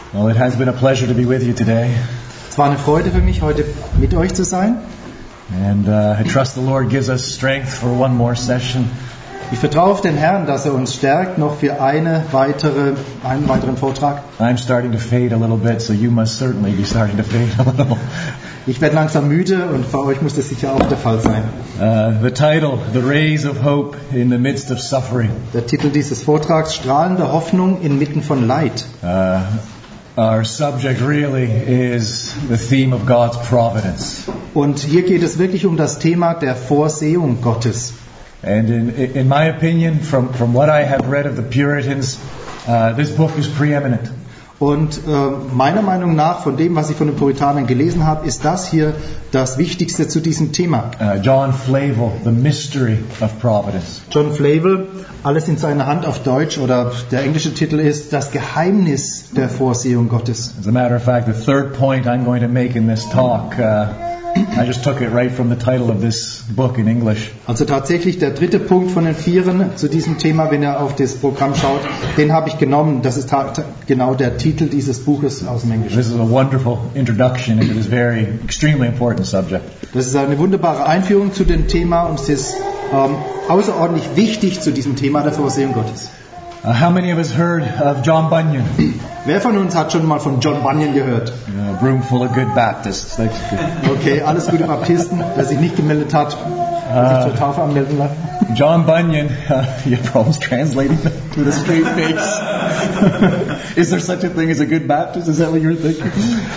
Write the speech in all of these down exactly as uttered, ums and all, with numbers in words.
Well, it has been a pleasure to be with you today. Es war eine Freude für mich, heute mit euch zu sein. And uh, I trust the Lord gives us strength for one more session. Ich vertraue auf den Herrn, dass er uns stärkt noch für eine weitere, einen weiteren Vortrag. I'm starting to fade a little bit, so you must certainly be starting to fade a little. Ich werde langsam müde und für euch muss das sicher auch der Fall sein. Uh, the title, The Rays of Hope in the Midst of Suffering. Der Titel dieses Vortrags, Strahlende Hoffnung inmitten von Leid. Uh, our subject really is the theme of God's providence. Und hier geht es wirklich um das Thema der Vorsehung Gottes. And in, in my opinion, from, from what I have read of the Puritans, uh, this book is preeminent. Und äh, meiner Meinung nach, von dem, was ich von den Puritanern gelesen habe, ist das hier das Wichtigste zu diesem Thema. Uh, John Flavel, The Mystery of Providence. John Flavel, alles in seiner Hand auf Deutsch, oder der englische Titel ist Das Geheimnis der Vorsehung Gottes. As a matter of fact, the third point I'm going to make in this talk, uh, I just took it right from the title of this book in English. Also tatsächlich der dritte Punkt von den Vieren zu diesem Thema, wenn ihr auf das Programm schaut, den habe ich genommen. Das ist ta- genau der Titel dieses Buches aus dem Englischen. This is a wonderful introduction into this very extremely important subject. Das ist eine wunderbare Einführung zu dem Thema und es ist ähm, außerordentlich wichtig zu diesem Thema der Vorsehung Gottes. Uh, how many of us heard of John Bunyan? Wer von uns hat schon mal von John Bunyan gehört? A room full of good Baptists. That's good. Okay, alles gute Baptisten, wer sich nicht gemeldet hat, uh, sich zur Taufe anmelden lassen. John Bunyan, uh, you have problems translating to the straight face. Is there such a thing as a good Baptist? Is that what you're thinking?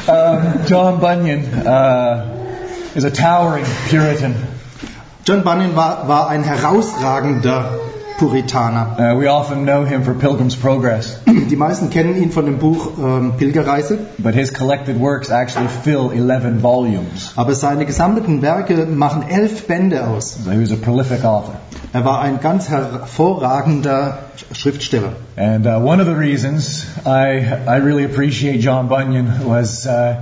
Um, John Bunyan uh, is a towering Puritan. John Bunyan war, war ein herausragender Puritaner. Uh, we often know him for Pilgrim's Progress. Die meisten kennen ihn von dem Buch ähm, Pilgerreise. But his collected works actually fill eleven volumes. Aber seine gesammelten Werke machen elf Bände aus. So he was a prolific author. Er war ein ganz hervorragender Schriftsteller. And uh, one of the reasons I I really appreciate John Bunyan was uh,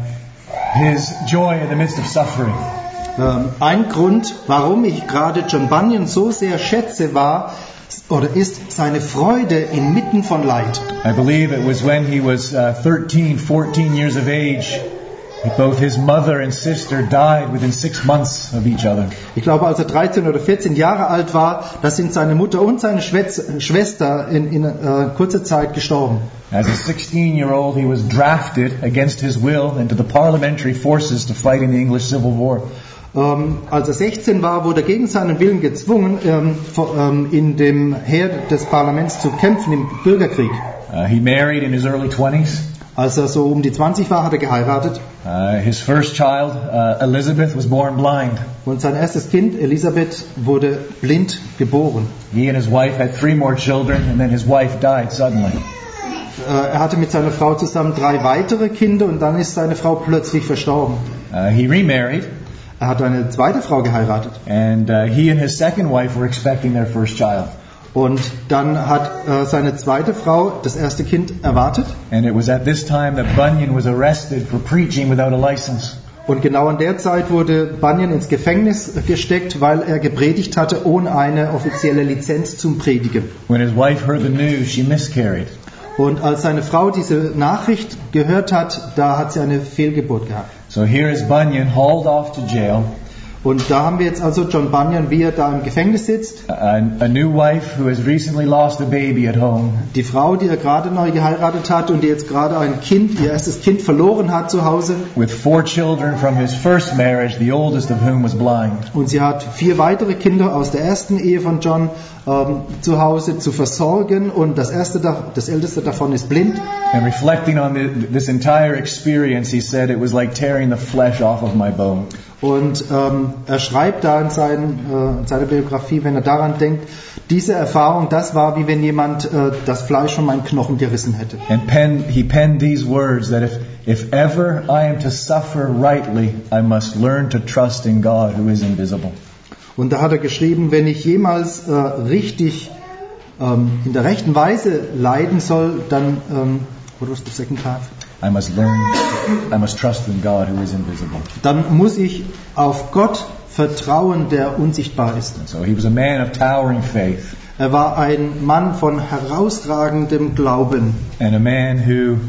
his joy in the midst of suffering. Ähm, ein Grund, warum ich gerade John Bunyan so sehr schätze, war oder ist seine Freude inmitten von Leid. I believe it was when he was uh, thirteen, fourteen years of age. Both his mother and sister died within six months of each other. Ich glaube, als er dreizehn oder vierzehn Jahre alt war, da sind seine Mutter und seine Schwester in, in uh, kurzer Zeit gestorben. As a sixteen-year-old, he was drafted against his will into the parliamentary forces to fight in the English Civil War. Um, als er sechzehn war, wurde er gegen seinen Willen gezwungen, um, um, in dem Heer des Parlaments zu kämpfen im Bürgerkrieg. Uh, he married in his early twenties. Als er so um die zwanzig war, hat er geheiratet. Uh, his first child, uh, Elizabeth, was born blind. Und sein erstes Kind, Elisabeth, wurde blind geboren. He and his wife had three more children, and then his wife died suddenly. Uh, er hatte mit seiner Frau zusammen drei weitere Kinder und dann ist seine Frau plötzlich verstorben. Uh, he remarried. Er hat eine zweite Frau geheiratet. And uh, he and his second wife were expecting their first child. Und dann hat äh, seine zweite Frau das erste Kind erwartet. And it was at this time that Bunyan was arrested for preaching without a license. Und genau in der Zeit wurde Bunyan ins Gefängnis gesteckt, weil er gepredigt hatte ohne eine offizielle Lizenz zum Predigen. When his wife heard the news, she miscarried. Und als seine Frau diese Nachricht gehört hat, da hat sie eine Fehlgeburt gehabt. So here is Bunyan hauled off to jail. Und da haben wir jetzt also John Bunyan, wie er da im Gefängnis sitzt. A, a new wife who has recently lost a baby at home. Die Frau, die er gerade neu geheiratet hat und die jetzt gerade ein Kind, ihr erstes Kind verloren hat zu Hause. With four children from his first marriage, the oldest of whom was blind. Und sie hat vier weitere Kinder aus der ersten Ehe von John ähm, zu Hause zu versorgen und das erste, das älteste davon ist blind. And reflecting on the, this entire experience, he said it was like tearing the flesh off of my bone. Und ähm, er schreibt da in, seinen, äh, in seiner Biografie, wenn er daran denkt, diese Erfahrung, das war wie wenn jemand äh, das Fleisch von meinen Knochen gerissen hätte. And pen, he penned these words that if, if ever I am to suffer rightly, I must learn to trust in God who is invisible. Und da hat er geschrieben, wenn ich jemals äh, richtig ähm, in der rechten Weise leiden soll, dann, ähm, what was the second half? I must learn, I must trust in God who is invisible. Dann muss ich auf Gott vertrauen, der unsichtbar ist. And so he was a man of towering faith. Er war ein Mann von herausragendem Glauben. And a man who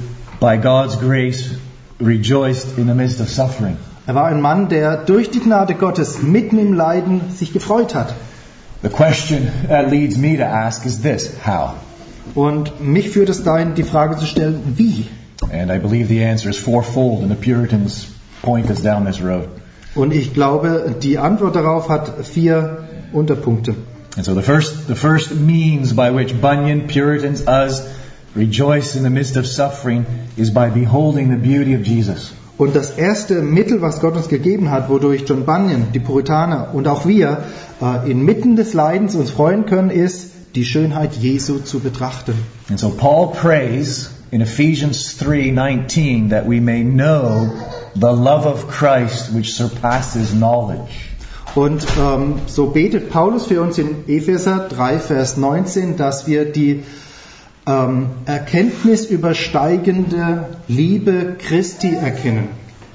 by God's grace, rejoiced in the midst of suffering. Er war ein Mann, der durch die Gnade Gottes mitten im Leiden sich gefreut hat. The question that leads me to ask is this: how? Und mich führt es dahin, die Frage zu stellen, wie? And I believe the answer is fourfold, and the Puritans point us down this road. Und ich glaube, die Antwort darauf hat vier Unterpunkte. And so the first, the first means by which Bunyan, Puritans, us rejoice in the midst of suffering is by beholding the beauty of Jesus. Und das erste Mittel, was Gott uns gegeben hat, wodurch John Bunyan, die Puritaner und auch wir äh, inmitten des Leidens uns freuen können, ist, die Schönheit Jesu zu betrachten. And so Paul prays in Ephesians three nineteen that we may know the love of Christ which surpasses knowledge. Und ähm, so betet Paulus für uns in Epheser drei, Vers neunzehn, dass wir die ähm, Erkenntnis übersteigende Liebe Christi erkennen.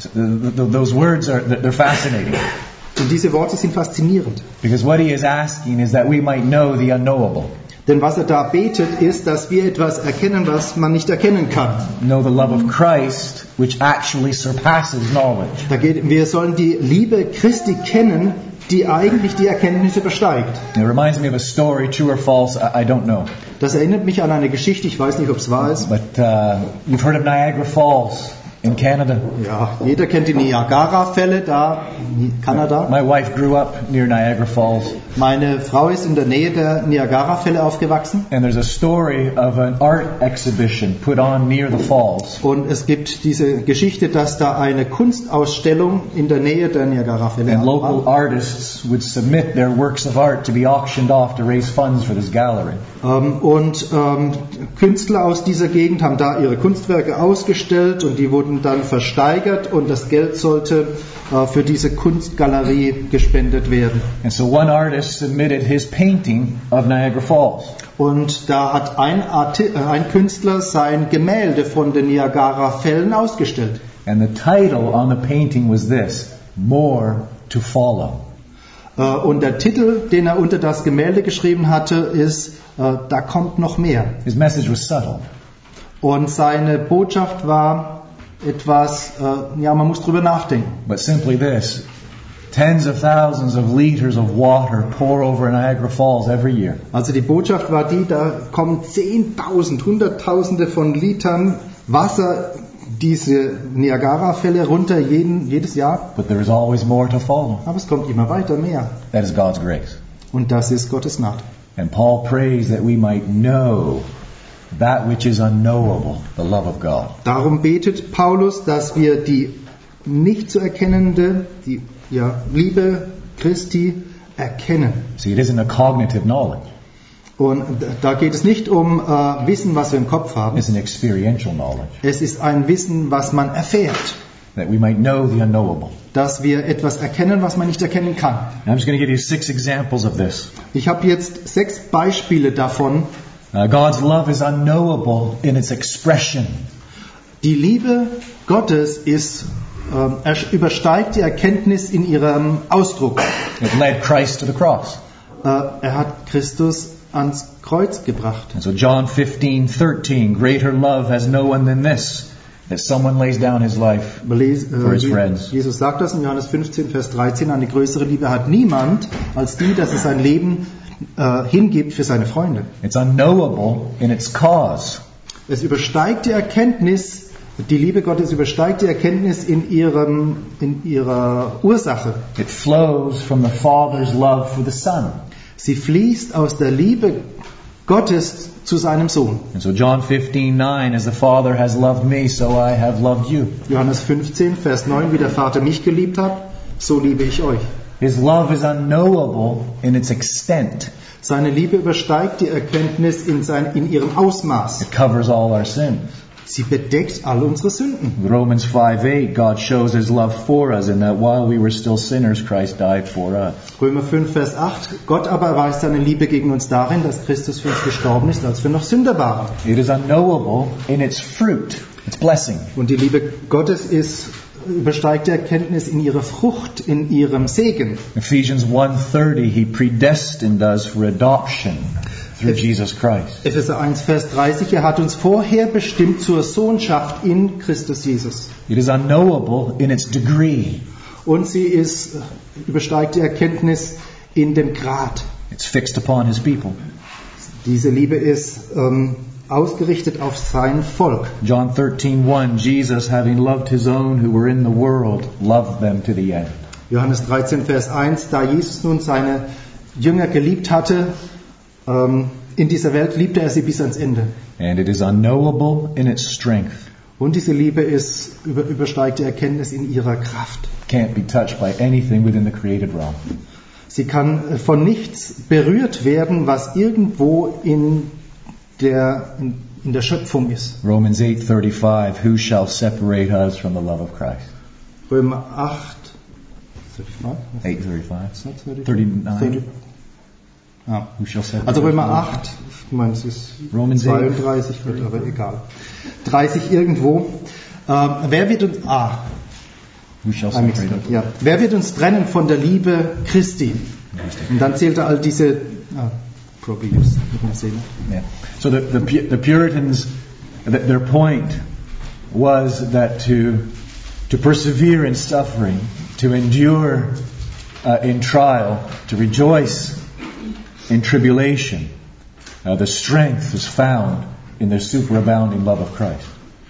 Those words are they're fascinating. Und diese Worte sind faszinierend. Because what he is asking is that we might know the unknowable. Denn was er da betet, ist, dass wir etwas erkennen, was man nicht erkennen kann. Know the love of Christ, which actually surpasses knowledge. Da geht, wir sollen die Liebe Christi kennen, die eigentlich die Erkenntnis übersteigt. It reminds me of a story, true or false, I, I don't know. Das erinnert mich an eine Geschichte, ich weiß nicht, ob es wahr ist. But uh, you've heard of Niagara Falls in Canada. Ja, jeder kennt die Niagara-Fälle da in Kanada. My wife grew up near Niagara Falls. Meine Frau ist in der Nähe der Niagara-Fälle aufgewachsen. And there's a story of an art exhibition put on near the falls. Und es gibt diese Geschichte, dass da eine Kunstausstellung in der Nähe der Niagara-Fälle And war. local artists would submit their works of art to be auctioned off to raise funds for this gallery. Ähm, und ähm, Künstler aus dieser Gegend haben da ihre Kunstwerke ausgestellt und die wurden dann versteigert und das Geld sollte äh, für diese Kunstgalerie gespendet werden. And so one artist submitted his painting of Niagara Falls. Und da hat ein, Arti- äh, ein Künstler sein Gemälde von den Niagara-Fällen ausgestellt. And the title on the painting was this: More to Follow. Äh, und der Titel, den er unter das Gemälde geschrieben hatte, ist äh, Da kommt noch mehr. His message was subtle. Und seine Botschaft war etwas, äh, ja, man muss drüber nachdenken. But simply this: tens of thousands of liters of water pour over Niagara Falls every year. Also die Botschaft war die, da kommen zehntausend, hunderttausende von Litern Wasser diese Niagara-Fälle runter jeden, jedes Jahr. But there is always more to follow. Aber es kommt immer weiter, mehr. That is God's grace. Und das ist Gottes Gnade. And Paul prays that we might know that which is unknowable, the love of God. Darum betet Paulus, dass wir die nicht zu erkennende, die ja, Liebe Christi erkennen. See, it isn't a cognitive knowledge. Und da geht es nicht um äh, Wissen, was wir im Kopf haben. It's an experiential knowledge. Es ist ein Wissen, was man erfährt. That we might know the unknowable. Dass wir etwas erkennen, was man nicht erkennen kann. And I'm just going to give you six examples of this. Ich habe jetzt sechs Beispiele davon. Uh, God's love is unknowable in its expression. Die Liebe Gottes ist, äh, er übersteigt die Erkenntnis in ihrem Ausdruck. It led Christ to the cross. Äh, er hat Christus ans Kreuz gebracht. And so John fifteen thirteen, greater love has no one than this, that someone lays down his life for his friends. Jesus sagt das in Johannes fünfzehn, Vers dreizehn, eine größere Liebe hat niemand als die, dass er sein Leben äh, hingibt für seine Freunde. It's unknowable in its cause. Es übersteigt die Erkenntnis, die Liebe Gottes übersteigt die Erkenntnis in ihrem, in ihrer Ursache. It flows from the Father's love for the Son. Sie fließt aus der Liebe Gottes zu seinem Sohn. And so John fifteen nine, as the Father has loved me, so I have loved you. Johannes fünfzehn, Vers neun, wie der Vater mich geliebt hat, so liebe ich euch. His love is unknowable in its extent. Seine Liebe übersteigt die Erkenntnis in, sein, in ihrem Ausmaß. It covers all our sins. Sie bedeckt all unsere Sünden. Romans five eight, God shows His love for us in that while we were still sinners, Christ died for us. Römer fünf, Vers acht, Gott aber erweist seine Liebe gegen uns darin, dass Christus für uns gestorben ist, als wir noch Sünder waren. It is unknowable in its fruit, its blessing. Und die Liebe Gottes ist, übersteigt die Erkenntnis in ihrer Frucht, in ihrem Segen. Ephesians one thirty, He predestined us for adoption. through Jesus Christ. Epheser eins, Vers dreißig, er hat uns vorher bestimmt zur Sohnschaft in Christus Jesus. It is unknowable in its degree. Und sie ist, übersteigt die Erkenntnis in dem Grad. It's fixed upon his people. Diese Liebe ist ähm, ausgerichtet auf sein Volk. John thirteen one, Jesus, having loved his own who were in the world, loved them to the end. Johannes dreizehn, Vers eins, da Jesus nun seine Jünger geliebt hatte, ähm, in dieser Welt liebte er sie bis ans Ende. And it is unknowable in its strength. Und diese Liebe ist, über, übersteigt die Erkenntnis in ihrer Kraft. Can't be touched by anything within the created realm. Sie kann von nichts berührt werden, was irgendwo in der, in, in der Schöpfung ist. Romans eight thirty-five, who shall separate us from the love of Christ? Römer acht, eight thirty-five, thirty-nine. Ja. Who shall separate Also Römer us from acht, ich meine es ist Romans zweiunddreißig, wird aber egal. dreißig irgendwo. Ähm, wer wird uns... Ah, Who shall ein separate Mix, us? ja. Wer wird uns trennen von der Liebe Christi? Und dann zählt er all diese... Ah, probably use, mit mir sehen. Yeah. So the, the, Pu- the Puritans, th- their point was that to, to persevere in suffering, to endure uh, in trial, to rejoice in tribulation, uh, the strength is found in the superabounding love of Christ.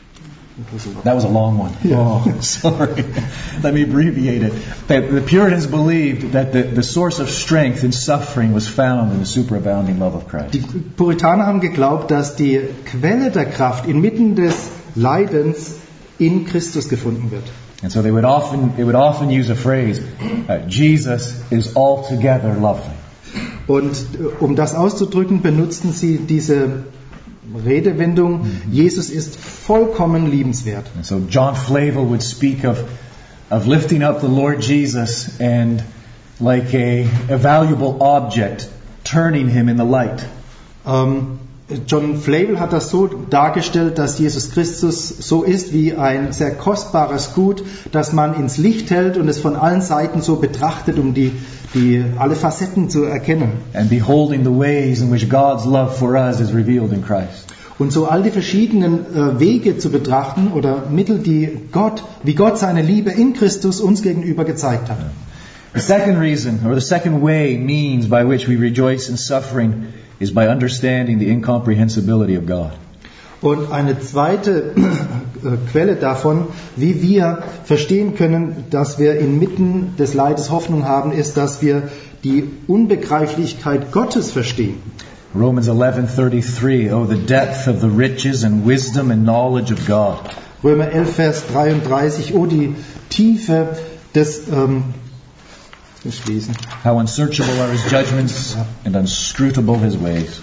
That was a long one. Yeah. Oh, sorry. Let me abbreviate it. The, the Puritans believed that the, the source of strength in suffering was found in the superabounding love of Christ. Die Puritaner haben geglaubt, dass die Quelle der Kraft inmitten des Leidens in Christus gefunden wird. And so they would often, they would often use a phrase, uh, Jesus is altogether lovely. Und äh, um das auszudrücken, benutzten sie diese Redewendung, Jesus ist vollkommen liebenswert. And so John Flavel would speak of, of lifting up the Lord Jesus and like a, a valuable object, turning him in the light. Ähm, John Flavel hat das so dargestellt, dass Jesus Christus so ist wie ein sehr kostbares Gut, das man ins Licht hält und es von allen Seiten so betrachtet, um die, die alle Facetten zu erkennen. And beholding the ways in which God's love for us is revealed in Christ. Und so all die verschiedenen äh, Wege zu betrachten oder Mittel, die Gott, wie Gott seine Liebe in Christus uns gegenüber gezeigt hat. The second reason, or the second way, means by which we rejoice in suffering is by understanding the incomprehensibility of God. Und eine zweite äh, Quelle davon, wie wir verstehen können, dass wir inmitten des Leides Hoffnung haben, ist, dass wir die Unbegreiflichkeit Gottes verstehen. Romans eleven thirty-three, oh the depth of the riches and wisdom and knowledge of God. Römer elf, Vers dreiunddreißig, oh die Tiefe des ähm, ich lesen. How unsearchable are his judgments and unscrutable his ways.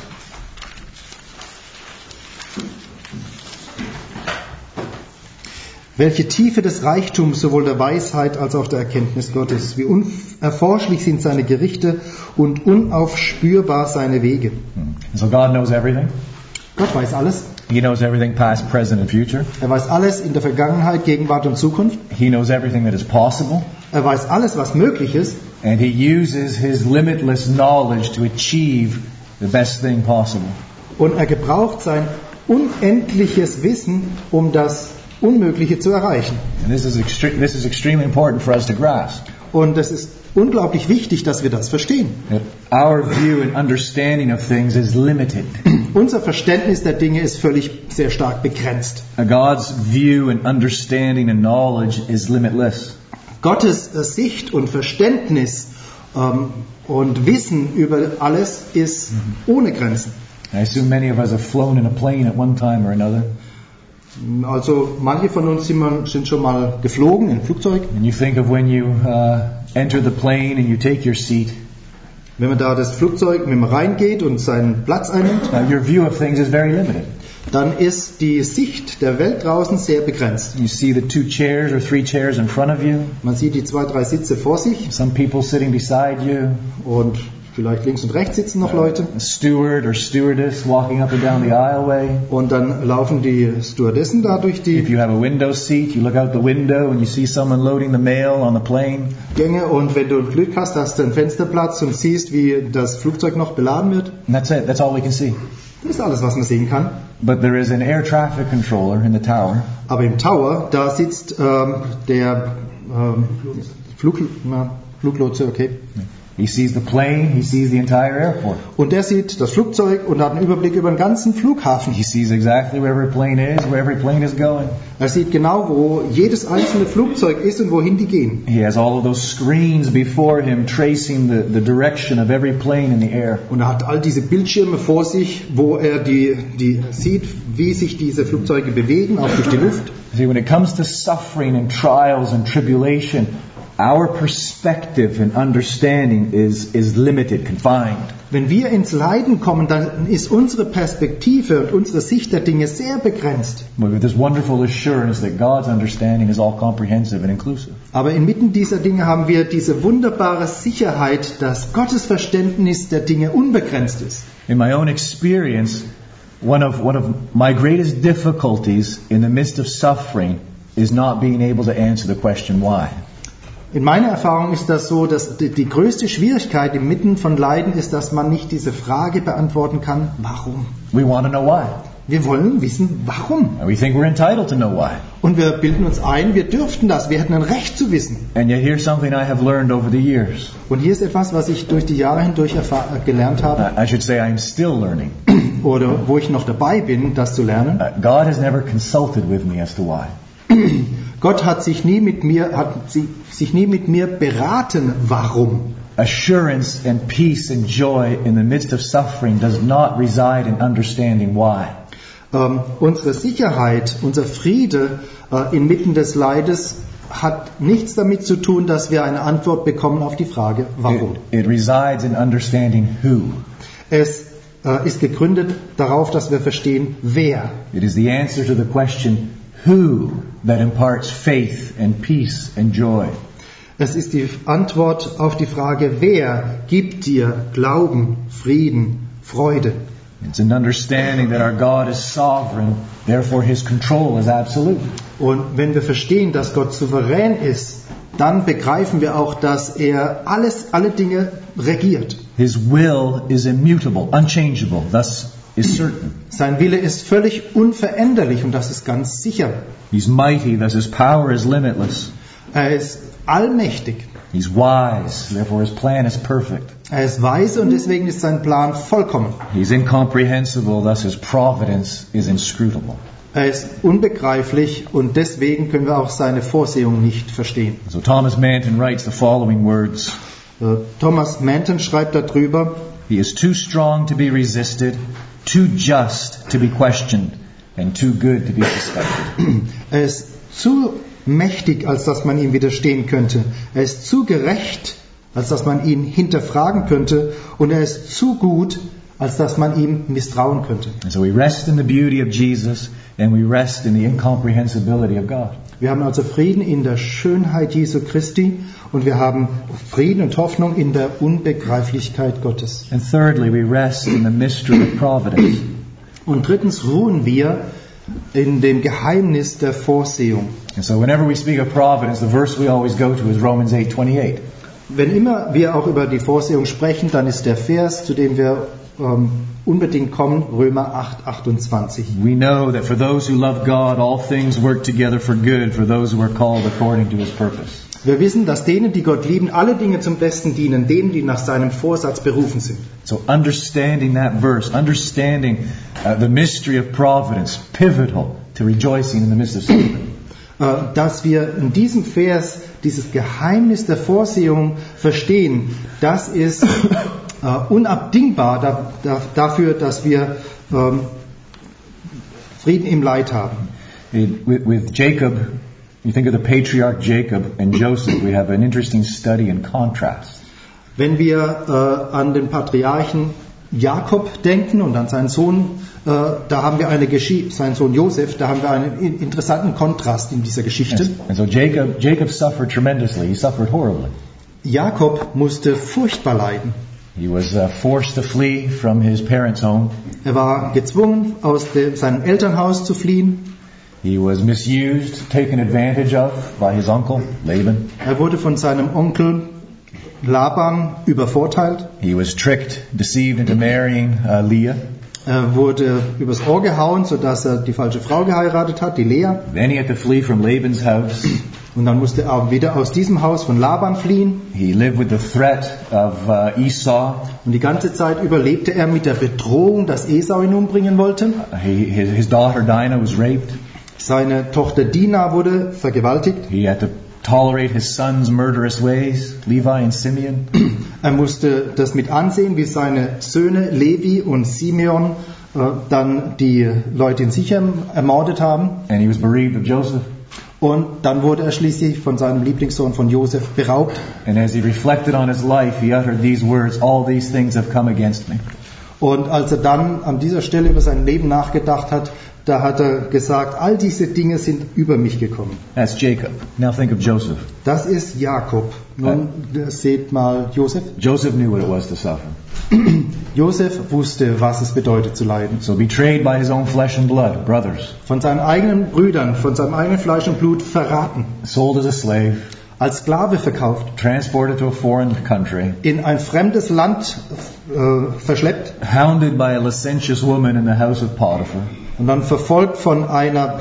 Welche Tiefe des Reichtums sowohl der Weisheit als auch der Erkenntnis Gottes. Wie unerforschlich sind seine Gerichte und unaufspürbar seine Wege. And so God knows everything. Gott weiß alles. He knows everything past, present and future. Er weiß alles in der Vergangenheit, Gegenwart und Zukunft. He knows everything that is possible. Er weiß alles, was möglich ist. And he uses his limitless knowledge to achieve the best thing possible. Und er gebraucht sein unendliches Wissen, um das Unmögliche zu erreichen. And this is extre- this is extremely important for us to grasp. Und es ist unglaublich wichtig, dass wir das verstehen. That our view and understanding of things is limited. Unser Verständnis der Dinge ist völlig sehr stark begrenzt. God's view and understanding and knowledge is limitless. Gottes äh, Sicht und Verständnis ähm, und Wissen über alles ist ohne Grenzen. I assume many of us have flown in a plane at one time or another. Also manche von uns sind, man, sind schon mal geflogen in ein Flugzeug. And you think of when you uh, enter the plane and you take your seat. Wenn man da das Flugzeug mit dem reingeht und seinen Platz einnimmt, Now, your view of things is very limited. dann ist die Sicht der Welt draußen sehr begrenzt. You see the two chairs or three chairs in front of you. Man sieht die zwei, drei Sitze vor sich Some people sitting beside you. und Vielleicht links und rechts sitzen noch Leute. A steward or stewardess walking up and down the aisleway. Und dann laufen die Stewardessen da durch If die you have a window seat, you look out the window and you see someone loading the mail on the plane. Gänge. Und wenn du Glück hast, hast du einen Fensterplatz und siehst, wie das Flugzeug noch beladen wird. And that's it. That's all we can see. Das ist alles, was man sehen kann. But there is an air traffic controller in the tower. Aber im Tower, da sitzt ähm, der ähm, Flug, na, Fluglotse, okay. He sees the plane, he sees the entire airport. Und der sieht das Flugzeug und hat einen Überblick über den ganzen Flughafen. He sees exactly where every plane is, where every plane is going. Er sieht genau, wo jedes einzelne Flugzeug ist und wohin die gehen. He has all of those screens before him tracing the, the direction of every plane in the air. Und er hat all diese Bildschirme vor sich, wo er die, die sieht, wie sich diese Flugzeuge bewegen, auch durch die Luft. See, when it comes to suffering and trials and tribulation, our perspective and understanding is, is limited, confined. Wenn wir ins Leiden kommen, dann ist unsere Perspektive und unsere Sicht der Dinge sehr begrenzt. But with this wonderful assurance that God's understanding is all comprehensive and inclusive. Aber inmitten dieser Dinge haben wir diese wunderbare Sicherheit, dass Gottes Verständnis der Dinge unbegrenzt ist. In my own experience, one of, one of my greatest difficulties in the midst of suffering is not being able to answer the question why. In meiner Erfahrung ist das so, dass die, die größte Schwierigkeit inmitten von Leiden ist, dass man nicht diese Frage beantworten kann, warum? We want to know why. Wir wollen wissen, warum. And we think we're entitled to know why. Und wir bilden uns ein, wir dürften das, wir hätten ein Recht zu wissen. And yet here's something I have learned over the years. Und hier ist etwas, was ich durch die Jahre hindurch erfahr- gelernt habe, I should say I'm still learning. oder wo ich noch dabei bin, das zu lernen. Uh, God has never consulted with me as to why. Gott hat sich nie mit mir, hat sie, sich nie mit mir beraten, warum. Assurance and peace and joy in the midst of suffering does not reside in understanding why. Ähm, unsere Sicherheit, unser Friede äh, inmitten des Leides hat nichts damit zu tun, dass wir eine Antwort bekommen auf die Frage, warum. It, it resides in understanding who. Es äh, ist gegründet darauf, dass wir verstehen, wer. It is the answer to the question who that imparts faith and peace and joy. Es ist die Antwort auf die Frage, wer gibt dir Glauben, Frieden, Freude. It's an understanding that our God is sovereign, therefore His control is absolute. Und wenn wir verstehen, dass Gott souverän ist, dann begreifen wir auch, dass er alles, alle Dinge regiert. His will is immutable, unchangeable, thus is certain. Sein Wille ist völlig unveränderlich und das ist ganz sicher. He's mighty, thus His power is limitless. Er ist allmächtig. He's wise, therefore His plan is perfect. Er ist weise und deswegen ist sein Plan vollkommen. He's incomprehensible, thus His providence is inscrutable. Er ist unbegreiflich und deswegen können wir auch seine Vorsehung nicht verstehen. So Thomas Manton writes the following words. Äh, Thomas Manton schreibt darüber, He is too strong to be resisted, too just to be questioned, and too good to be suspected. Er ist zu mächtig, als dass man ihm widerstehen könnte. Er ist zu gerecht, als dass man ihn hinterfragen könnte. Und er ist zu gut, als dass man ihm misstrauen könnte. And so we rest in the beauty of Jesus, and we rest in the incomprehensibility of God. Wir haben also Frieden in der Schönheit Jesu Christi und wir haben Frieden und Hoffnung in der Unbegreiflichkeit Gottes. And thirdly, we rest in the mystery of providence. Und drittens ruhen wir in dem Geheimnis der Vorsehung. And so whenever we speak of providence, the verse we always go to is Romans eight twenty-eight. Wenn immer wir auch über die Vorsehung sprechen, dann ist der Vers, zu dem wir ähm, unbedingt kommen, Römer acht achtundzwanzig. We know that for those who love God, all things work together for good, for those who are called according to His purpose. Wir wissen, dass denen, die Gott lieben, alle Dinge zum Besten dienen, denen, die nach seinem Vorsatz berufen sind. So understanding that verse, understanding uh, the mystery of providence, pivotal to rejoicing in the midst of suffering. Äh, dass wir in diesem Vers dieses Geheimnis der Vorsehung verstehen, das ist äh, unabdingbar da, da, dafür, dass wir ähm, Frieden im Leid haben. It, with, with Jacob, you think of the patriarch Jacob and Joseph, we have an interesting study in contrast. Wenn wir äh, an den Patriarchen Jakob denken und an seinen Sohn, äh, da haben wir eine Geschichte, seinen Sohn Josef, da haben wir einen interessanten Kontrast in dieser Geschichte. Yes. And so Jacob, Jacob suffered tremendously. He suffered horribly. Jakob musste furchtbar leiden. He was uh, forced to flee from his parents' home. Er war gezwungen, aus dem, seinem Elternhaus zu fliehen. He was misused, taken advantage of by his uncle, Laban. Er wurde von seinem Onkel Laban übervorteilt. He was tricked, deceived into marrying uh, Leah. Er wurde übers Ohr gehauen, sodass er die falsche Frau geheiratet hat, die Lea. Then he had to flee from Laban's house. Und dann musste er auch wieder aus diesem Haus von Laban fliehen. He lived with the threat of uh, Esau. Und die ganze Zeit überlebte er mit der Bedrohung, dass Esau ihn umbringen wollte. He, his, his daughter Dinah was raped. Seine Tochter Dina wurde vergewaltigt. He had to tolerate his son's murderous ways, Levi and Simeon. Er musste das mit ansehen, wie seine Söhne Levi und Simeon äh, dann die Leute in Sichem ermordet haben. And he was bereaved of Joseph. Und dann wurde er schließlich von seinem Lieblingssohn von Josef beraubt. And as he reflected on his life, he uttered these words, "All these things have come against me." Und als er dann an dieser Stelle über sein Leben nachgedacht hat, da hat er gesagt, all diese Dinge sind über mich gekommen. That's Jacob. Now think of Joseph. Das ist Jakob. Nun seht mal Josef. Joseph knew what it was to suffer. Josef wusste, was es bedeutet zu leiden. So betrayed by his own flesh and blood, brothers. Von seinen eigenen Brüdern, von seinem eigenen Fleisch und Blut verraten. Sold as a slave. Als Sklave verkauft. Transported to a foreign country. In ein fremdes Land äh, verschleppt. Hounded by a licentious woman in the house of Potiphar. Und dann verfolgt von einer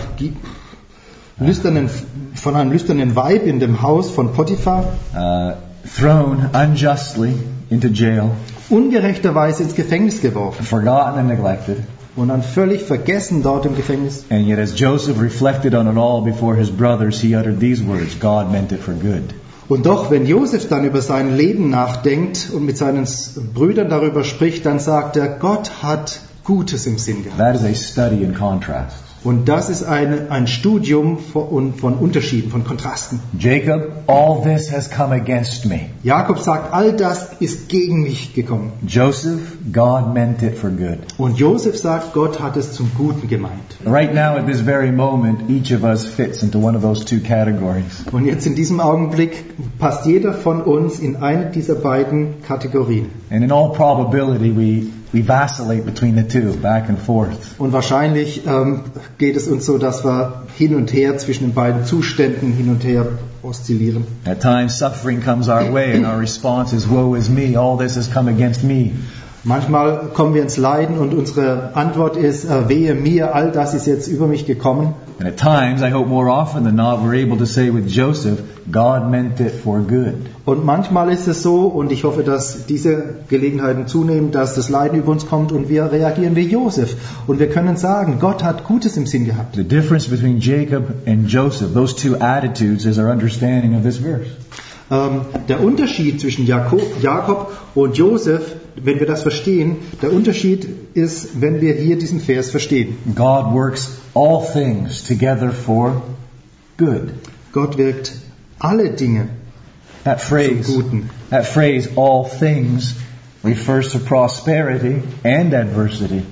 lüsternen, von einem lüsternen Weib in dem Haus von Potiphar. Uh, thrown unjustly into jail. Ungerechterweise ins Gefängnis geworfen. Forgotten and neglected. Und dann völlig vergessen dort im Gefängnis. And yet as Joseph reflected on it all before his brothers, he uttered these words, God meant it for good. Und doch, wenn Josef dann über sein Leben nachdenkt und mit seinen Brüdern darüber spricht, dann sagt er, Gott hat Gutes im Sinn gehabt. That is a study in contrast. Und das ist eine, ein Studium von, von Unterschieden, von Kontrasten. Jacob, all this has come against me. Jakob sagt, all das ist gegen mich gekommen. Joseph, God meant it for good. Und Josef sagt, Gott hat es zum Guten gemeint. Right now, at this very moment, each of us fits into one of those two categories. Und jetzt in diesem Augenblick passt jeder von uns in eine dieser beiden Kategorien. And in all probability, we We vacillate between the two, back and forth. Und wahrscheinlich ähm, geht es uns so, dass wir hin und her zwischen den beiden Zuständen hin und her oszillieren. At times suffering comes our way and our response is, woe is me, all this has come against me. Manchmal kommen wir ins Leiden und unsere Antwort ist, äh, wehe mir, all das ist jetzt über mich gekommen. And at times, I hope more often than not, we're able to say with Joseph, God meant it for good. Und manchmal ist es so, und ich hoffe, dass diese Gelegenheiten zunehmen, dass das Leiden über uns kommt und wir reagieren wie Josef. Und wir können sagen, Gott hat Gutes im Sinn gehabt. The difference between Jacob and Joseph, those two attitudes, is our understanding of this verse. Ähm, der Unterschied zwischen Jakob, Jakob und Josef, wenn wir das verstehen, der Unterschied ist, wenn wir hier diesen Vers verstehen. God works all things together for good. Gott wirkt alle Dinge That phrase, zum Guten. that phrase, all things, refers to prosperity and adversity.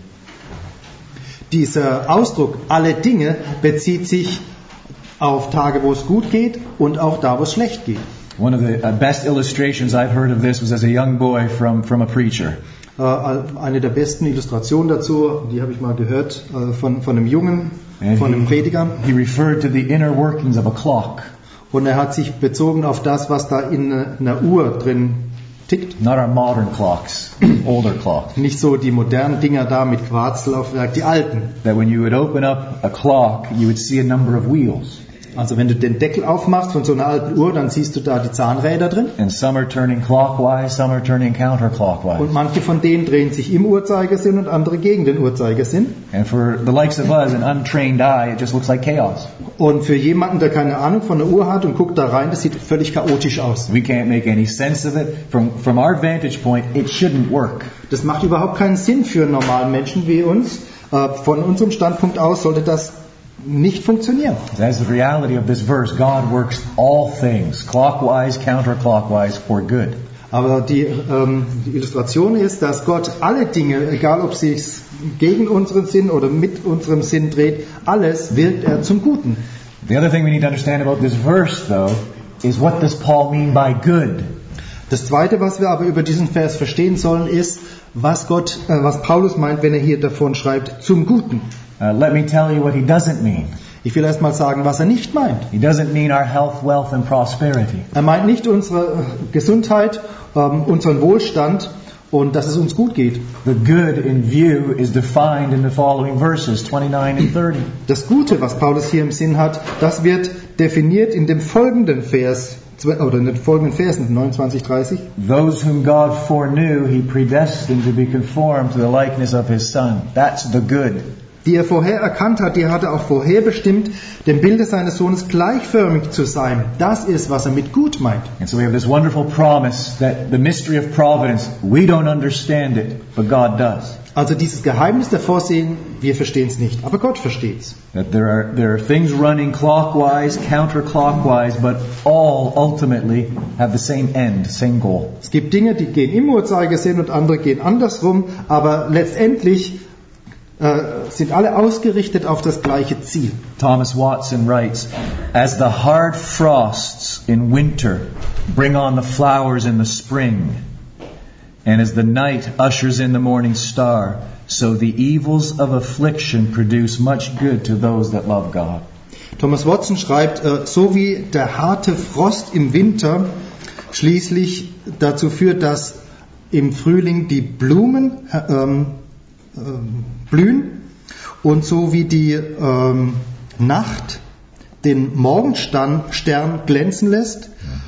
Dieser Ausdruck, alle Dinge, bezieht sich auf Tage, wo es gut geht und auch da, wo es schlecht geht. One of the uh, best illustrations I've heard of this was as a young boy from, from a preacher. Uh, eine der besten Illustrationen dazu, die habe ich mal gehört, uh, von, von einem Jungen, And von einem he, Prediger. he referred to the inner workings of a clock. Und er hat sich bezogen auf das, was da in einer Uhr drin tickt. Not our modern clocks, older clocks. Nicht so die modernen Dinger da mit Quarzlaufwerk, die alten. That when you would open up a clock, you would see a number of wheels. Also wenn du den Deckel aufmachst von so einer alten Uhr, dann siehst du da die Zahnräder drin. And some are turning clockwise, some are turning counterclockwise. Und manche von denen drehen sich im Uhrzeigersinn und andere gegen den Uhrzeigersinn. And for the likes of us, an untrained eye, it just looks like chaos. Und für jemanden, der keine Ahnung von der Uhr hat und guckt da rein, das sieht völlig chaotisch aus. We can't make any sense of it. From, from our vantage point, it shouldn't work. Das macht überhaupt keinen Sinn für einen normalen Menschen wie uns. Von unserem Standpunkt aus sollte das nicht funktionieren. That's the reality of this verse. God works all things, clockwise, counterclockwise, for good. Aber die, ähm, die Illustration ist, dass Gott alle Dinge, egal ob sie sich gegen unseren Sinn oder mit unserem Sinn dreht, alles wirkt er zum Guten. The other thing we need to understand about this verse, though, is what does Paul mean by good? Das Zweite, was wir aber über diesen Vers verstehen sollen, ist, was Gott, äh, was Paulus meint, wenn er hier davon schreibt, zum Guten. Uh, let me tell you what he doesn't mean. Ich will erst mal sagen, was er nicht meint. He doesn't mean our health, wealth and prosperity. Er meint nicht unsere Gesundheit, ähm, unseren Wohlstand und dass es uns gut geht. The good in view is defined in the following verses, twenty-nine and thirty. Das Gute, was Paulus hier im Sinn hat, das wird definiert in dem folgenden Vers, oder in den folgenden Versen, neunundzwanzig, dreißig. Those whom God foreknew, he predestined to be conformed to the likeness of his Son. That's the good. Die er vorher erkannt hat, die hat er auch vorherbestimmt, dem Bilde seines Sohnes gleichförmig zu sein. Das ist, was er mit gut meint. And so we have this wonderful promise that the mystery of providence, we don't understand it, but God does. Also dieses Geheimnis der Vorsehung, wir verstehen es nicht, aber Gott versteht es. That there are there are things running clockwise, counterclockwise, but all ultimately have the same end, same goal. Es gibt Dinge, die gehen im Uhrzeigersinn und andere gehen andersrum, aber letztendlich äh, sind alle ausgerichtet auf das gleiche Ziel. Thomas Watson writes, as the hard frosts in winter bring on the flowers in the spring, and as the night ushers in the morning star, so the evils of affliction produce much good to those that love God. Thomas Watson schreibt, äh, so wie der harte Frost im Winter schließlich dazu führt, dass im Frühling die Blumen ähm, ähm, blühen und so wie die ähm, Nacht den Morgenstern Stern glänzen lässt,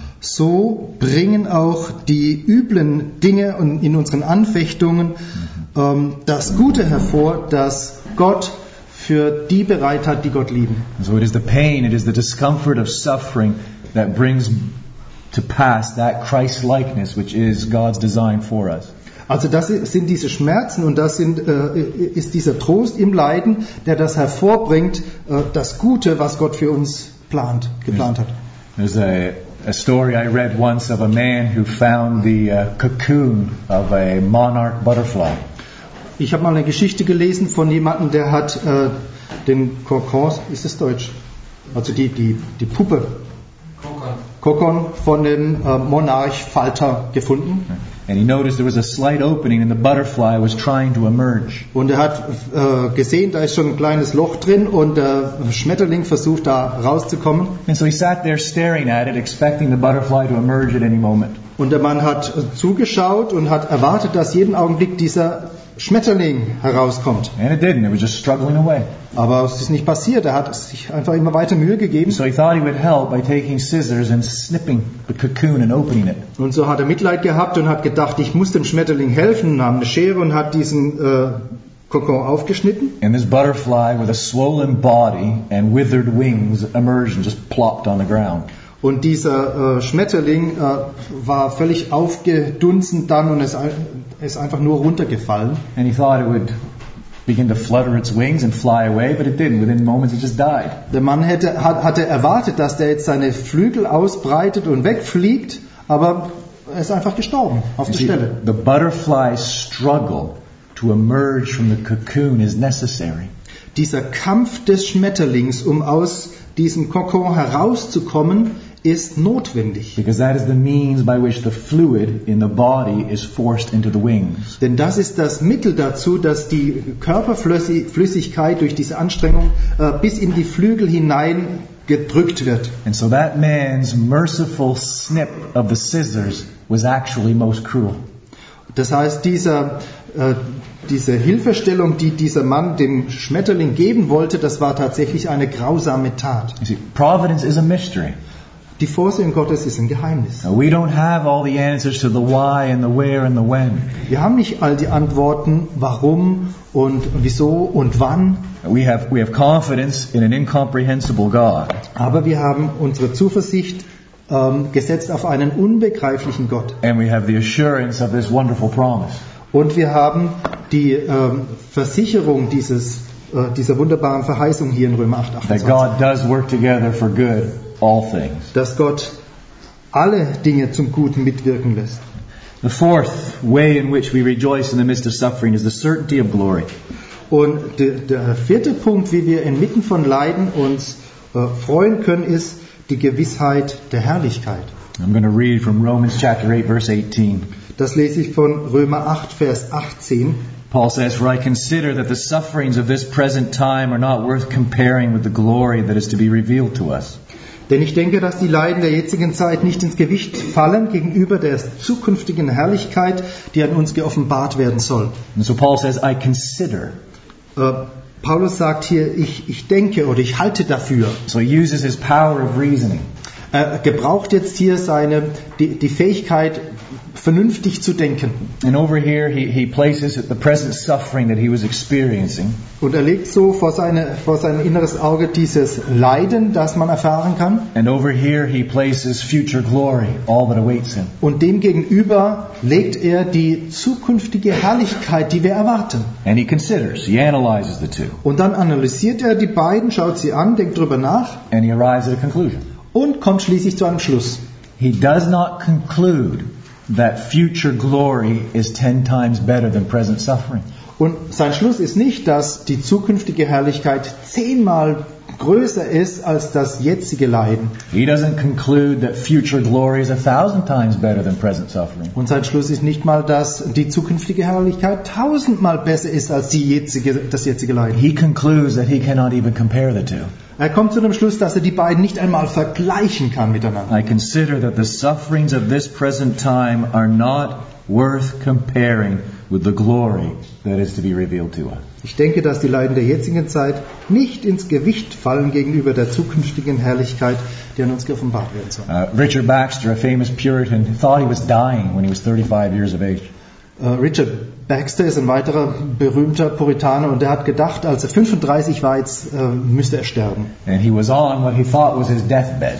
so bringen auch die üblen Dinge in unseren Anfechtungen ähm, das Gute hervor, das Gott für die bereit hat, die Gott lieben. So it is the pain, it is the discomfort of suffering that brings to pass that Christ-likeness which is God's design for us. Also das sind diese Schmerzen und das sind, äh, ist dieser Trost im Leiden, der das hervorbringt, äh, das Gute, was Gott für uns plant, geplant hat. There's a, a story I read once of a man who found the uh, cocoon of a monarch butterfly. Ich habe mal eine Geschichte gelesen von jemandem, der hat äh, den Kokon, ist das Deutsch? Also die, die, die Puppe, Kokon, Kokon von dem äh, Monarchfalter gefunden. And he noticed there was a slight opening and the butterfly was trying to emerge. Und er hat äh, gesehen, da ist schon ein kleines Loch drin und der Schmetterling versucht da rauszukommen. And so he sat there staring at it, expecting the butterfly to emerge at any moment. Und der Mann hat zugeschaut und hat erwartet, dass jeden Augenblick dieser Schmetterling herauskommt. And it didn't. It was just struggling away. Aber es ist nicht passiert. Er hat sich einfach immer weiter Mühe gegeben. So he thought he would help by taking scissors and snipping the cocoon and opening it. Und so hat er Mitleid gehabt und hat gedacht, ich muss dem Schmetterling helfen, nahm eine Schere und hat diesen äh, Kokon aufgeschnitten. And this butterfly with a swollen body and withered wings emerged and just plopped on the ground. Und dieser äh, Schmetterling äh, war völlig aufgedunsen dann und ist, ist einfach nur runtergefallen. And he thought it would begin to flutter its wings and fly away, but it didn't. Within moments it just died. Der Mann hätte, hat, hatte erwartet, dass der jetzt seine Flügel ausbreitet und wegfliegt, aber er ist einfach gestorben auf der Stelle. The butterfly's struggle to emerge from the cocoon is necessary. Dieser Kampf des Schmetterlings, um aus diesem Kokon herauszukommen, ist notwendig. Because that is the means by which the fluid in the body is forced into the wings. Denn das ist das Mittel dazu, dass die Körperflüssigkeit durch diese Anstrengung äh, bis in die Flügel hinein gedrückt wird. And so that man's merciful snip of the scissors was actually most cruel. Das heißt, dieser, äh, diese Hilfestellung, die dieser Mann dem Schmetterling geben wollte, das war tatsächlich eine grausame Tat. You see, providence is a mystery. Die Vorsehung Gottes ist ein Geheimnis. We don't have all the answers to the why and the where and the when. Wir haben nicht all die Antworten, warum und wieso und wann. We have we have confidence in an incomprehensible God. Aber wir haben unsere Zuversicht ähm, gesetzt auf einen unbegreiflichen Gott. And we have the assurance of this wonderful promise. Und wir haben die ähm, Versicherung dieses äh, dieser wunderbaren Verheißung hier in Römer acht, achtundzwanzig. That God does work together for good. All things. Dass Gott alle Dinge zum Guten mitwirken lässt. The fourth way in which we rejoice in the midst of suffering is the certainty of glory. Und de, der vierte Punkt, wie wir inmitten von Leiden uns äh, freuen können, ist die Gewissheit der Herrlichkeit. I'm going to read from Romans chapter eight, verse eighteen. Das lese ich von Römer acht, Vers achtzehn. Paul says, "For I consider that the sufferings of this present time are not worth comparing with the glory that is to be revealed to us." Denn ich denke, dass die Leiden der jetzigen Zeit nicht ins Gewicht fallen gegenüber der zukünftigen Herrlichkeit, die an uns geoffenbart werden soll. And so Paul says, I consider. Äh, Paulus sagt hier, ich, ich denke oder ich halte dafür. So he uses his power of reasoning. Er gebraucht jetzt hier seine, die, die Fähigkeit, vernünftig zu denken. And over here he, he places the present suffering that he was experiencing. Und er legt so vor, seine, vor sein inneres Auge dieses Leiden, das man erfahren kann. And over here he places future glory, all that awaits him. Und dem gegenüber legt er die zukünftige Herrlichkeit, die wir erwarten. And he considers, he analyzes the two. Und dann analysiert er die beiden, schaut sie an, denkt drüber nach. And he arrives at a conclusion. Und kommt schließlich zu einem Schluss. He does not conclude that future glory is ten times better than present suffering. Und sein Schluss ist nicht, dass die zukünftige Herrlichkeit zehnmal größer ist als das jetzige Leiden. He doesn't conclude that future glory is a thousand times better than present suffering. Und sein Schluss ist nicht mal, dass die zukünftige Herrlichkeit tausendmal besser ist als die jetzige, das jetzige Leiden. He concludes that he cannot even compare the two. Er kommt zu dem Schluss, dass er die beiden nicht einmal vergleichen kann miteinander. I consider that the sufferings of this present time are not worth comparing with the glory that is to be revealed to us. Ich denke, dass die Leiden der jetzigen Zeit nicht ins Gewicht fallen gegenüber der zukünftigen Herrlichkeit, die an uns geoffenbart werden soll. Uh, Richard Baxter, a famous Puritan, thought he was dying when he was thirty-five years of age. Uh, Richard Baxter ist ein weiterer berühmter Puritaner und der hat gedacht, als er fünfunddreißig war, jetzt äh, müsste er sterben. And he was on what he thought was his deathbed.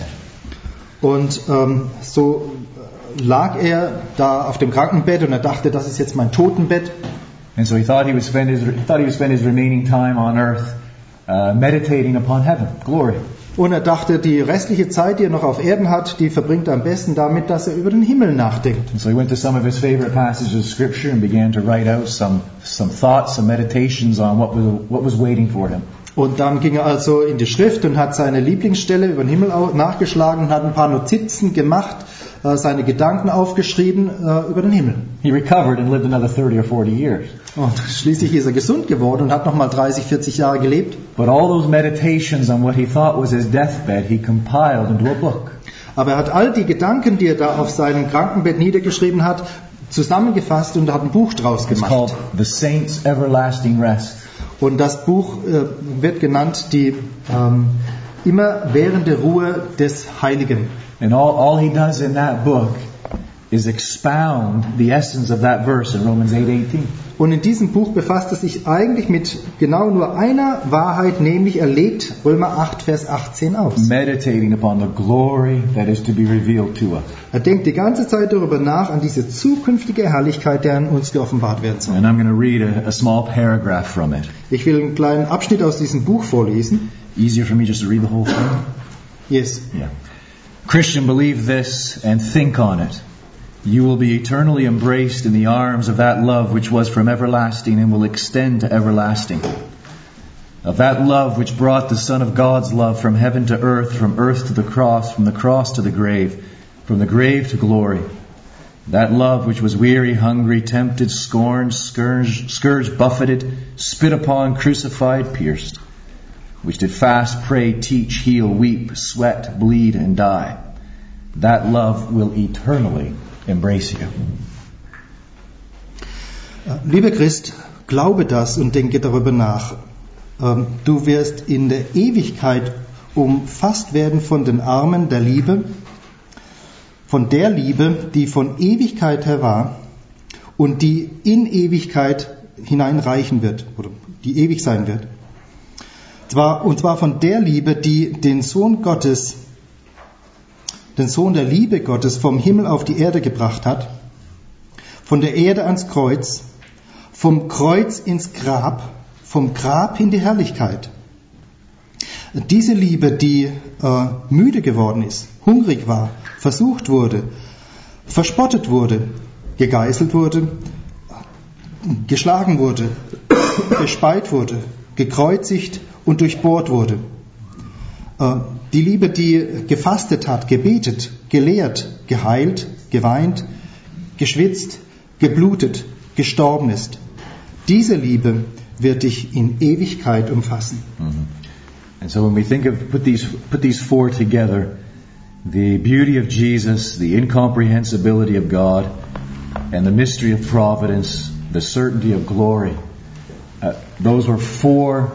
Und ähm, so lag er da auf dem Krankenbett und er dachte, das ist jetzt mein Totenbett. And so he thought he would spend his, he thought he would spend his remaining time on earth uh, meditating upon heaven, glory. Und er dachte, die restliche Zeit, die er noch auf Erden hat, die verbringt er am besten damit, dass er über den Himmel nachdenkt. And so he went to some of his favorite passages of Scripture and began to write out some some thoughts, some meditations on what was what was waiting for him. Und dann ging er also in die Schrift und hat seine Lieblingsstelle über den Himmel nachgeschlagen und hat ein paar Notizen gemacht, seine Gedanken aufgeschrieben über den Himmel. He recovered and lived another thirty or forty years. Und schließlich ist er gesund geworden und hat nochmal dreißig, vierzig Jahre gelebt. But all those meditations on what he thought was his deathbed, he compiled into a book. Aber er hat all die Gedanken, die er da auf seinem Krankenbett niedergeschrieben hat, zusammengefasst und hat ein Buch draus It's gemacht. called The Saints' Everlasting Rest. Und das Buch äh, wird genannt die ähm, immerwährende Ruhe des Heiligen. And all, all he does in that book is expound the essence of that verse in Romans eight eighteen. Und in diesem Buch befasst er sich eigentlich mit genau nur einer Wahrheit, nämlich er legt Römer acht, Vers achtzehn aus. Meditating upon the glory that is to be revealed to us. Er denkt die ganze Zeit darüber nach, an diese zukünftige Herrlichkeit, der an uns geoffenbart werden soll. And I'm going to read a, a small paragraph from it. Ich will einen kleinen Abschnitt aus diesem Buch vorlesen. Easier for me just to read the whole thing? Yes. Yeah. Christian, believe this and think on it. You will be eternally embraced in the arms of that love which was from everlasting and will extend to everlasting. Of that love which brought the Son of God's love from heaven to earth, from earth to the cross, from the cross to the grave, from the grave to glory. That love which was weary, hungry, tempted, scorned, scourged, scourged, buffeted, spit upon, crucified, pierced. Which did fast, pray, teach, heal, weep, sweat, bleed, and die. That love will eternally embrace you. Lieber Christ, glaube das und denke darüber nach. Du wirst in der Ewigkeit umfasst werden von den Armen der Liebe, von der Liebe, die von Ewigkeit her war und die in Ewigkeit hineinreichen wird, oder die ewig sein wird. Und zwar von der Liebe, die den Sohn Gottes, den Sohn der Liebe Gottes vom Himmel auf die Erde gebracht hat, von der Erde ans Kreuz, vom Kreuz ins Grab, vom Grab in die Herrlichkeit. Diese Liebe, die äh, müde geworden ist, hungrig war, versucht wurde, verspottet wurde, gegeißelt wurde, geschlagen wurde, gespeit wurde, gekreuzigt und durchbohrt wurde. Die Liebe, die gefastet hat, gebetet, gelehrt, geheilt, geweint, geschwitzt, geblutet, gestorben ist. Diese Liebe wird dich in Ewigkeit umfassen. Mm-hmm. And so when we think of, put these, put these four together, the beauty of Jesus, the incomprehensibility of God, and the mystery of providence, the certainty of glory, uh, those were four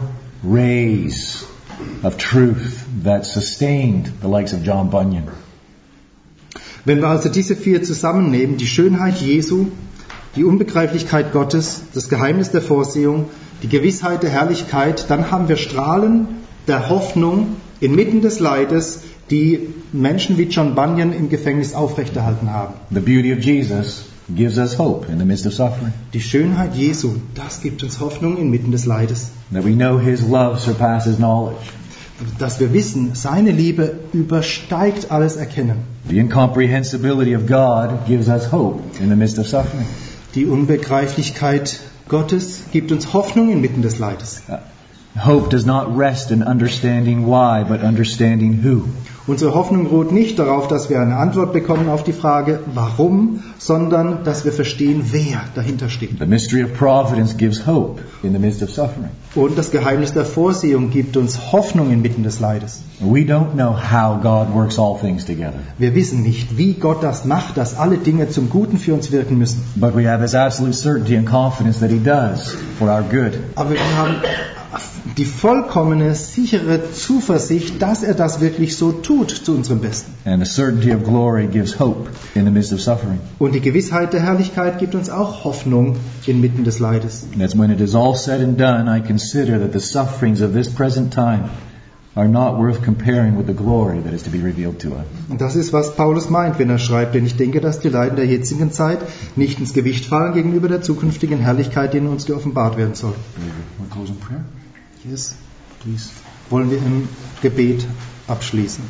rays of truth that sustained the likes of John Bunyan. Wenn wir also diese vier zusammennehmen, die Schönheit Jesu, die Unbegreiflichkeit Gottes, das Geheimnis der Vorsehung, die Gewissheit der Herrlichkeit, dann haben wir Strahlen der Hoffnung inmitten des Leides, die Menschen wie John Bunyan im Gefängnis aufrechterhalten haben. The beauty of Jesus gives us hope in the midst of suffering. Die Schönheit Jesu, das gibt uns Hoffnung inmitten des Leides. That we know His love surpasses knowledge. Dass wir wissen, seine Liebe übersteigt alles Erkennen. The incomprehensibility of God gives us hope in the midst of suffering. Die Unbegreiflichkeit Gottes gibt uns Hoffnung inmitten des Leides. Uh, hope does not rest in understanding why, but understanding who. Unsere Hoffnung ruht nicht darauf, dass wir eine Antwort bekommen auf die Frage, warum, sondern dass wir verstehen, wer dahinter steht. The mystery of providence gives hope in the midst of suffering. Und das Geheimnis der Vorsehung gibt uns Hoffnung inmitten des Leides. We don't know how God works all things together. Wir wissen nicht, wie Gott das macht, dass alle Dinge zum Guten für uns wirken müssen. But we have this absolute certainty and confidence that He does for our good. Aber wir haben die vollkommene, sichere Zuversicht, dass er das wirklich so tut zu unserem Besten. And the certainty of glory gives hope in the midst of suffering. Und die Gewissheit der Herrlichkeit gibt uns auch Hoffnung inmitten des Leides. And that's when it is all said and done, I consider that the sufferings of this present time are not worth comparing with the glory that is to be revealed to us. Und das ist, was Paulus meint, wenn er schreibt, denn ich denke, dass die Leiden der jetzigen Zeit nicht ins Gewicht fallen gegenüber der zukünftigen Herrlichkeit, die in uns geoffenbart werden soll. We'll close in prayer. Yes, please. Wollen wir im Gebet abschließen.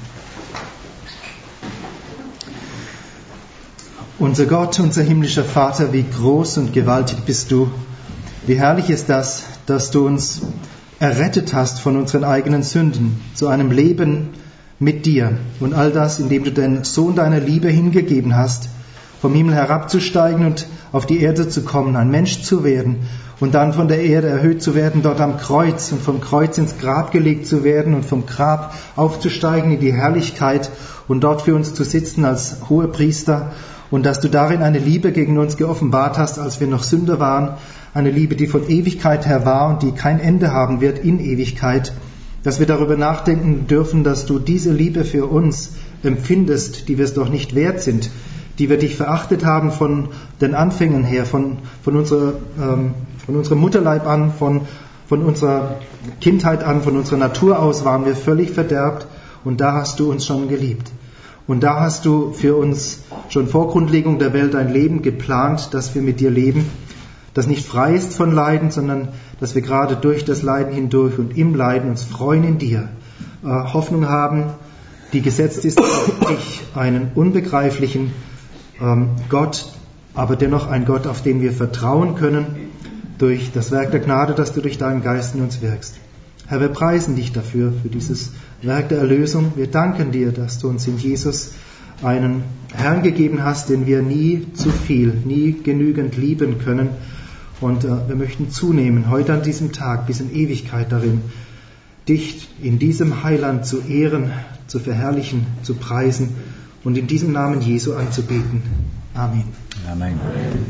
Unser Gott, unser himmlischer Vater, wie groß und gewaltig bist du. Wie herrlich ist das, dass du uns errettet hast von unseren eigenen Sünden zu einem Leben mit dir. Und all das, indem du den Sohn deiner Liebe hingegeben hast, vom Himmel herabzusteigen und auf die Erde zu kommen, ein Mensch zu werden und dann von der Erde erhöht zu werden, dort am Kreuz und vom Kreuz ins Grab gelegt zu werden und vom Grab aufzusteigen in die Herrlichkeit und dort für uns zu sitzen als Hohepriester und dass du darin eine Liebe gegen uns geoffenbart hast, als wir noch Sünder waren, eine Liebe, die von Ewigkeit her war und die kein Ende haben wird in Ewigkeit, dass wir darüber nachdenken dürfen, dass du diese Liebe für uns empfindest, die wir es doch nicht wert sind, die wir dich verachtet haben von den Anfängen her, von, von, unserer, ähm, von unserem Mutterleib an, von, von unserer Kindheit an, von unserer Natur aus waren wir völlig verderbt und da hast du uns schon geliebt. Und da hast du für uns schon vor Grundlegung der Welt ein Leben geplant, dass wir mit dir leben, das nicht frei ist von Leiden, sondern dass wir gerade durch das Leiden hindurch und im Leiden uns freuen in dir, äh, Hoffnung haben, die gesetzt ist auf dich, einen unbegreiflichen ähm, Gott, aber dennoch ein Gott, auf den wir vertrauen können, durch das Werk der Gnade, das du durch deinen Geist in uns wirkst. Herr, wir preisen dich dafür, für dieses Werk der Erlösung. Wir danken dir, dass du uns in Jesus einen Herrn gegeben hast, den wir nie zu viel, nie genügend lieben können. Und äh, wir möchten zunehmen, heute an diesem Tag, bis in Ewigkeit darin, dich in diesem Heiland zu ehren, zu verherrlichen, zu preisen und in diesem Namen Jesu anzubeten. Amen. Amen.